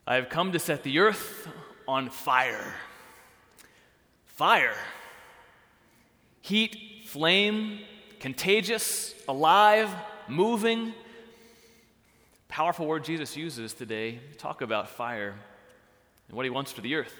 I have come to set the earth on fire. Fire. Heat, flame, contagious, alive, moving. Powerful word Jesus uses today to talk about fire and what he wants for the earth.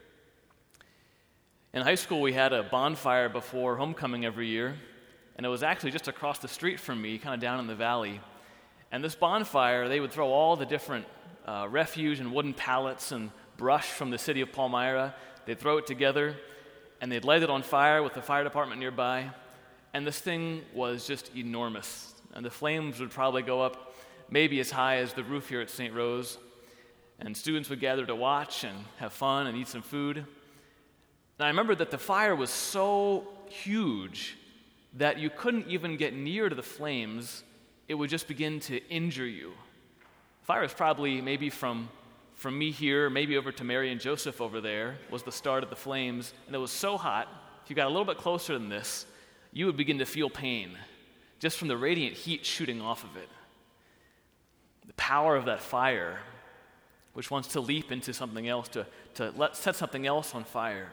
In high school, we had a bonfire before homecoming every year, and it was actually just across the street from me, kind of down in the valley. And this bonfire, they would throw all the different refuge and wooden pallets and brush from the city of Palmyra. They'd throw it together, and they'd light it on fire with the fire department nearby. And this thing was just enormous. And the flames would probably go up maybe as high as the roof here at St. Rose. And students would gather to watch and have fun and eat some food. And I remember that the fire was so huge that you couldn't even get near to the flames. It would just begin to injure you. Fire was probably maybe from me here, maybe over to Mary and Joseph over there, was the start of the flames. And it was so hot, if you got a little bit closer than this, you would begin to feel pain just from the radiant heat shooting off of it. The power of that fire, which wants to leap into something else, to set something else on fire.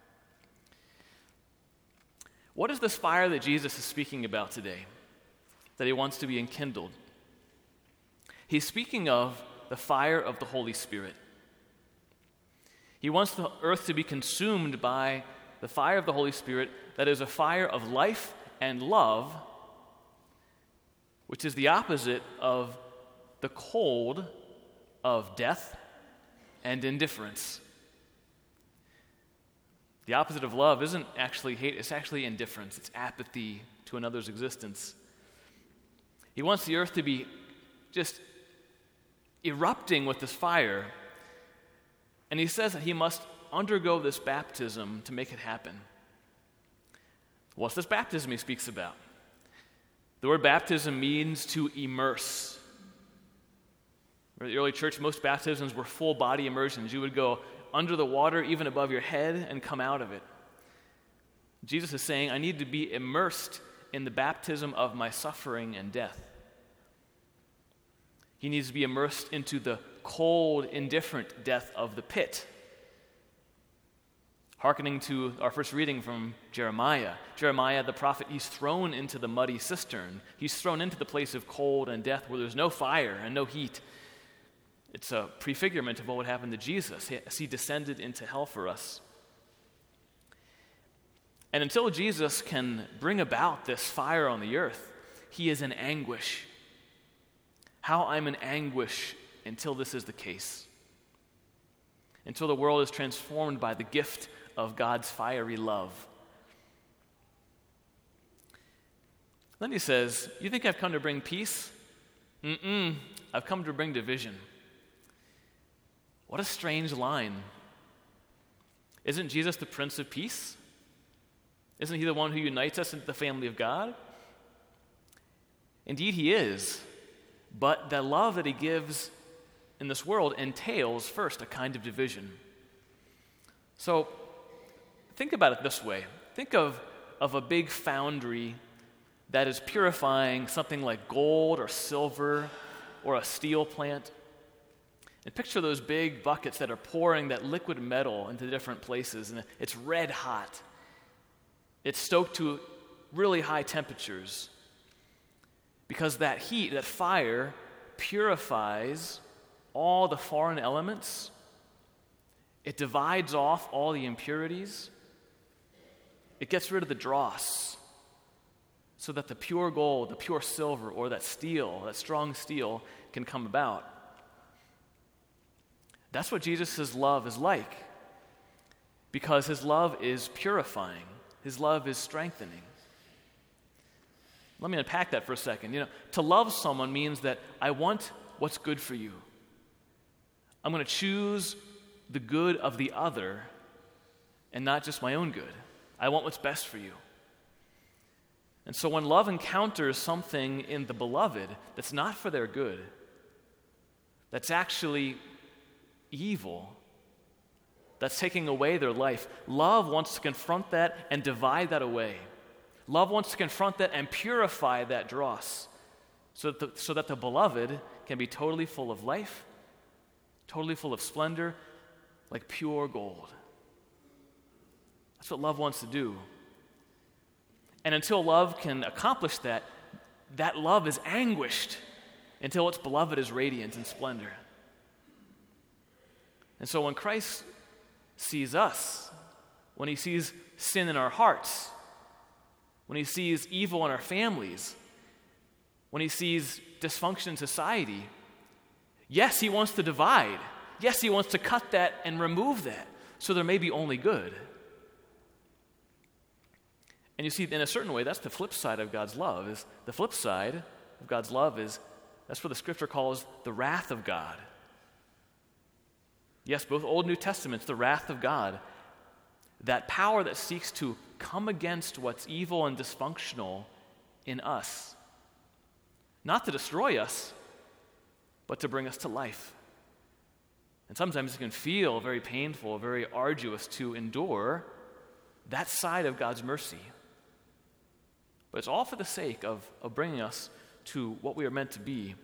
What is this fire that Jesus is speaking about today, that he wants to be enkindled? He's speaking of the fire of the Holy Spirit. He wants the earth to be consumed by the fire of the Holy Spirit, that is a fire of life and love, which is the opposite of the cold of death and indifference. The opposite of love isn't actually hate, it's actually indifference. It's apathy to another's existence. He wants the earth to be just erupting with this fire, and he says that he must undergo this baptism to make it happen. What's this baptism he speaks about? The word baptism means to immerse. In the early church, most baptisms were full body immersions. You would go under the water, even above your head, and come out of it. Jesus is saying, I need to be immersed in the baptism of my suffering and death. He needs to be immersed into the cold, indifferent death of the pit. Hearkening to our first reading from Jeremiah. Jeremiah, the prophet, he's thrown into the muddy cistern. He's thrown into the place of cold and death where there's no fire and no heat. It's a prefigurement of what would happen to Jesus as he descended into hell for us. And until Jesus can bring about this fire on the earth, he is in anguish. How I'm in anguish until this is the case. Until the world is transformed by the gift of God's fiery love. Then he says, you think I've come to bring peace? I've come to bring division. What a strange line. Isn't Jesus the Prince of Peace? Isn't he the one who unites us into the family of God? Indeed, he is. But the love that he gives in this world entails, first, a kind of division. So, think about it this way. Think of a big foundry that is purifying something like gold or silver or a steel plant. And picture those big buckets that are pouring that liquid metal into different places, and it's red hot. It's stoked to really high temperatures because that heat, that fire, purifies all the foreign elements. It divides off all the impurities. It gets rid of the dross so that the pure gold, the pure silver, or that steel, that strong steel, can come about. That's what Jesus' love is like, because his love is purifying. His love is strengthening. Let me unpack that for a second. To love someone means that I want what's good for you. I'm going to choose the good of the other and not just my own good. I want what's best for you. And so when love encounters something in the beloved that's not for their good, that's actually evil, that's taking away their life, love wants to confront that and divide that away. Love wants to confront that and purify that dross so that the beloved can be totally full of life, totally full of splendor, like pure gold. That's what love wants to do. And until love can accomplish that, that love is anguished until its beloved is radiant in splendor. And so when Christ sees us, when he sees sin in our hearts, when he sees evil in our families, when he sees dysfunction in society, yes, he wants to divide. Yes, he wants to cut that and remove that so there may be only good. And you see, in a certain way, that's the flip side of God's love. Is the flip side of God's love is that's what the Scripture calls the wrath of God. Yes, both Old and New Testaments, the wrath of God. That power that seeks to come against what's evil and dysfunctional in us. Not to destroy us, but to bring us to life. And sometimes it can feel very painful, very arduous to endure that side of God's mercy. But it's all for the sake of bringing us to what we are meant to be.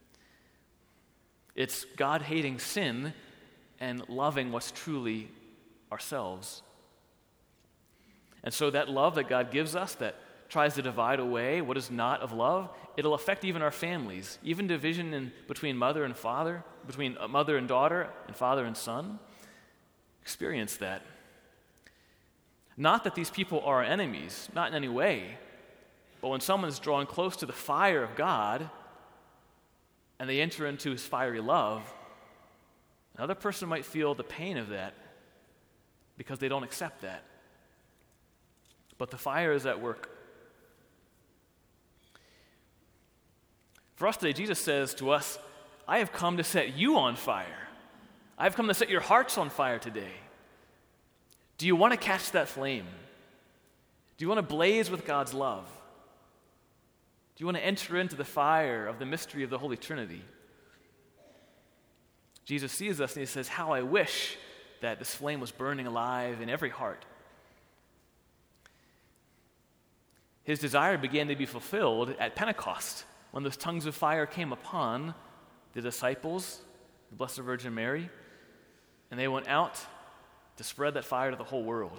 It's God hating sin and loving what's truly ourselves. And so that love that God gives us that tries to divide away what is not of love, it'll affect even our families, even division between mother and father, between mother and daughter, and father and son. Experience that. Not that these people are our enemies, not in any way, but when someone's drawn close to the fire of God and they enter into his fiery love, another person might feel the pain of that because they don't accept that. But the fire is at work. For us today, Jesus says to us, I have come to set you on fire. I have come to set your hearts on fire today. Do you want to catch that flame? Do you want to blaze with God's love? Do you want to enter into the fire of the mystery of the Holy Trinity? Jesus sees us and he says, how I wish that this flame was burning alive in every heart. His desire began to be fulfilled at Pentecost, when those tongues of fire came upon the disciples, the Blessed Virgin Mary, and they went out to spread that fire to the whole world.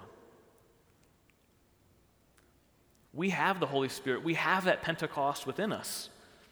We have the Holy Spirit. We have that Pentecost within us.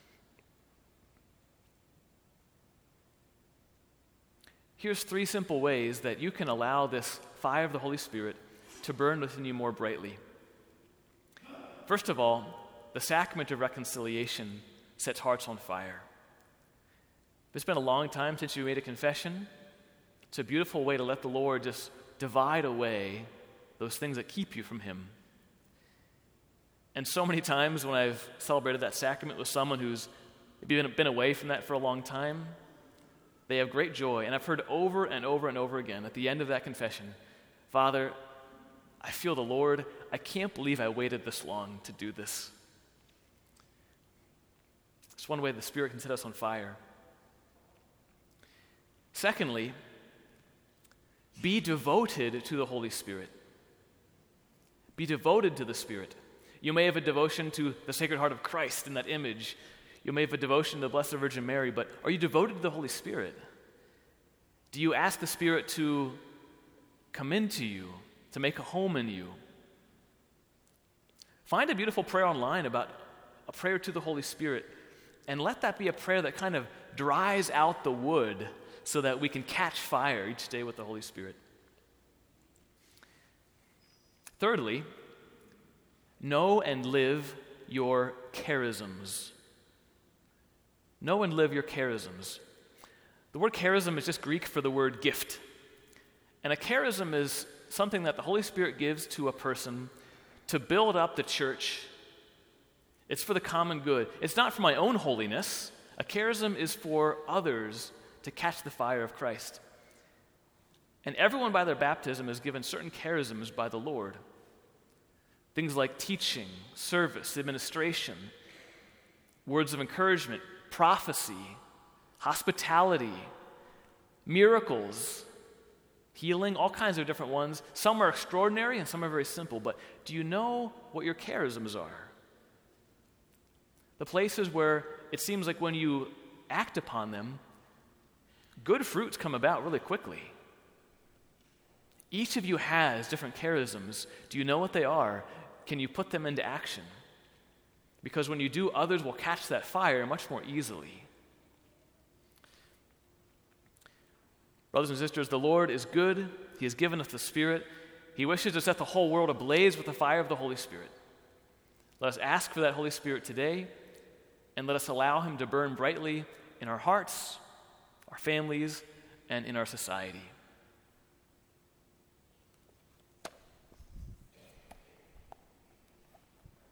Here's 3 simple ways that you can allow this fire of the Holy Spirit to burn within you more brightly. First of all, the sacrament of reconciliation sets hearts on fire. It's been a long time since you made a confession. It's a beautiful way to let the Lord just divide away those things that keep you from him. And so many times when I've celebrated that sacrament with someone who's been away from that for a long time, they have great joy. And I've heard over and over and over again at the end of that confession, Father, I feel the Lord. I can't believe I waited this long to do this. It's one way the Spirit can set us on fire. Secondly, be devoted to the Holy Spirit. Be devoted to the Spirit. You may have a devotion to the Sacred Heart of Christ in that image. You may have a devotion to the Blessed Virgin Mary, but are you devoted to the Holy Spirit? Do you ask the Spirit to come into you, to make a home in you? Find a beautiful prayer online about a prayer to the Holy Spirit, and let that be a prayer that kind of dries out the wood so that we can catch fire each day with the Holy Spirit. Thirdly, know and live your charisms. Know and live your charisms. The word charism is just Greek for the word gift. And a charism is something that the Holy Spirit gives to a person to build up the church. It's for the common good. It's not for my own holiness. A charism is for others to catch the fire of Christ. And everyone by their baptism is given certain charisms by the Lord. Things like teaching, service, administration, words of encouragement, prophecy, hospitality, miracles, healing, all kinds of different ones. Some are extraordinary and some are very simple, but do you know what your charisms are? The places where it seems like when you act upon them, good fruits come about really quickly. Each of you has different charisms. Do you know what they are? Can you put them into action? Because when you do, others will catch that fire much more easily. Brothers and sisters, the Lord is good. He has given us the Spirit. He wishes to set the whole world ablaze with the fire of the Holy Spirit. Let us ask for that Holy Spirit today, and let us allow him to burn brightly in our hearts, our families, and in our society.